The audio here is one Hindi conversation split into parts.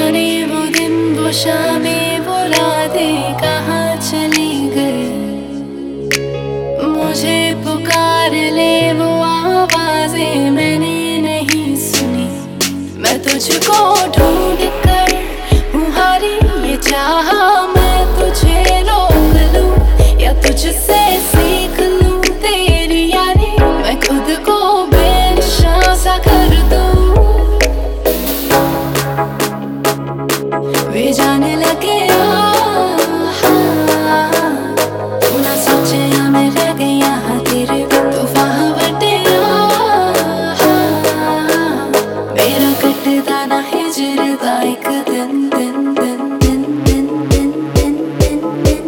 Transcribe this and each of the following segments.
जाने वो दिन वो शामें वो रातें कहाँ चली गई। मुझे पुकार ले वो आवाजें मैंने नहीं सुनी। मैं तुझको ढूंढ कर हूँ हारी, ये चाहा मैं तुझे रोक लूं या तुझसे सीख लूं तेरी यारी। मैं खुद को बेनिशान सा कर दूं। वे जाने लगे तू ना सोचे मैं रह गई यहाँ तेरे तूफान बटे। मेरा कटदा ना हिजरदा एक दिन दिन दिन दिन दिन दिन दिन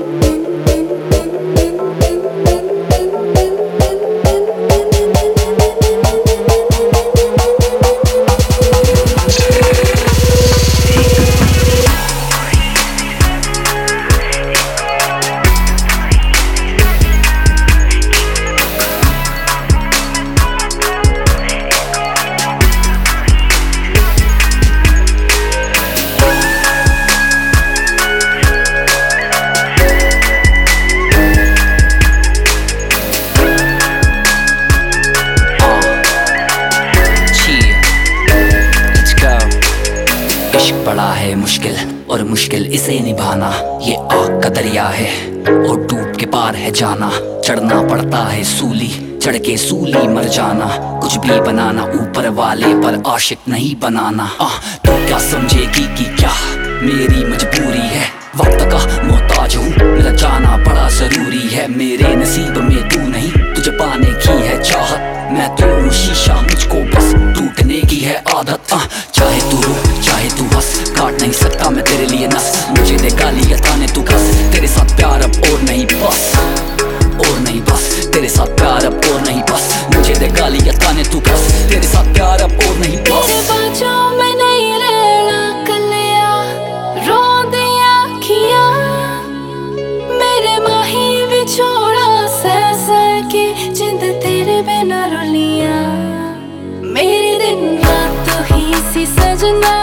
बड़ा है मुश्किल और मुश्किल इसे निभाना। ये आग का दरिया है और डूब के पार है जाना। चढ़ना पड़ता है सूली, चढ़ के सूली मर जाना। कुछ भी बनाना ऊपर वाले पर आशिक नहीं बनाना। तू क्या समझेगी कि क्या मेरी मजबूरी है। वक्त का मोहताज हूँ, मेरा जाना बड़ा जरूरी है। मेरे नसीब में तू नहीं, तुझे पाने की है चाहत। मैं तो हूँ शीशा, मुझको बस टूटने की है आदत। चाहे तू रो चाहे तू हंस, काट नहीं सकता मैं तेरे लिए नस। मुझे दे गाली या ताने तू कस, तेरे साथ प्यार अब और नहीं बस, और नहीं बस। तेरे साथ प्यार अब और नहीं बस, मुझे दे गाली या ताने तू कस, तेरे साथ प्यार अब और नहीं बस। तेरे बाजों में नहीं रहना कलिया, रो दिया किया मेरे माही भी छोड़ा सह सह के जिंद तेरे बिना रुलिया। मेरे दिन रात तो ही सी सजना